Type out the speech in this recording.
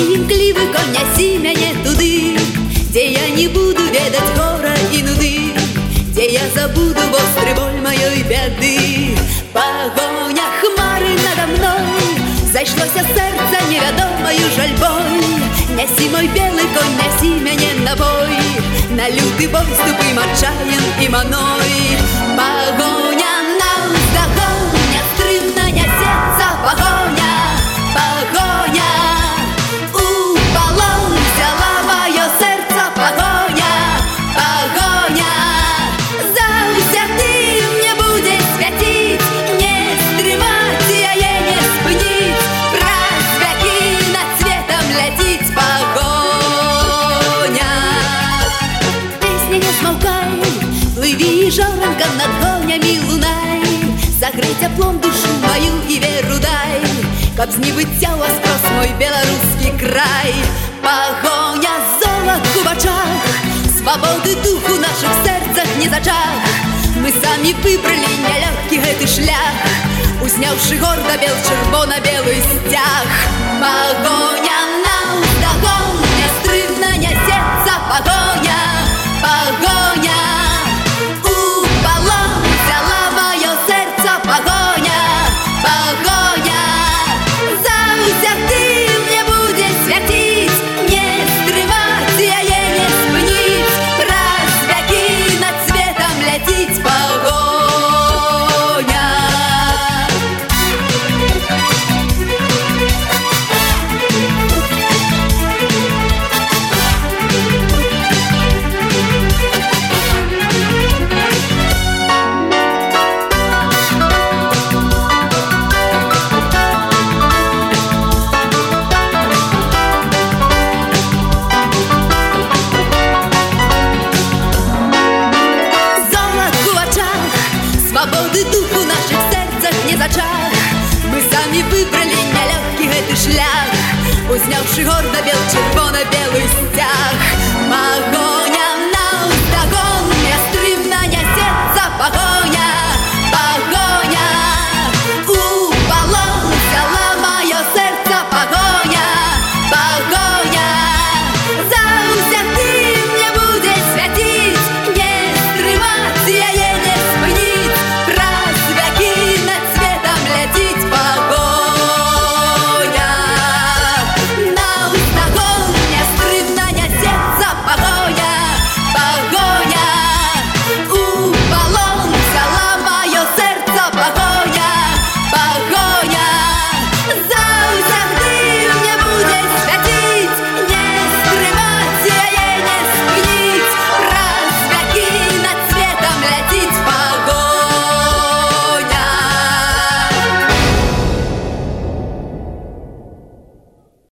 імклівы конь, нясі мяне туды, дзе я не буду ведаць гора і нуды, дзе я забуду востры боль маёй бяды. Пагоня хмары надо мной, зайшлося сэрца невядомаю жальбой. Нясі мой белы конь, нясі мяне на бой, на люты бой ступым адчаем і маной. Пагоня наўздагон, нястрымна нясецца пагоня, пагоня. У палон взяла маё сэрца пагоня, пагоня. Заўсяды мне будзе свяціць, не стрымаць яе, не спыніць, праз вякі над светам ляціць пагоня. Песня не смаўкай, плыві жаранка над гонямі лунай, сагрэй цяплом душу маю і веру дай, каб з небыцця ўваскрос мой беларускі край. Пагоня золатку в очах, свабоды духу нашых сэрцах не зачах. Мы самі выбралі нялёгкі гэты шлях, узняўшы горда бел чырвона-белы сцяг. Пагоня наўздагон, нястрымна нясецца пагоня, пагоня. У палон взяла маё сэрца пагоня, пагоня. Заўсяды мне будзе свяціць, не стрымаць яе, не спыніць, праз вякі над светам ляціць пагоня. Золатку в очах, свободы духу наших сэрцах не зачах. Мы самі выбралі нялёгкі гэты шлях, узняўшы горда бел чырвона-белы сцяг. Пагоня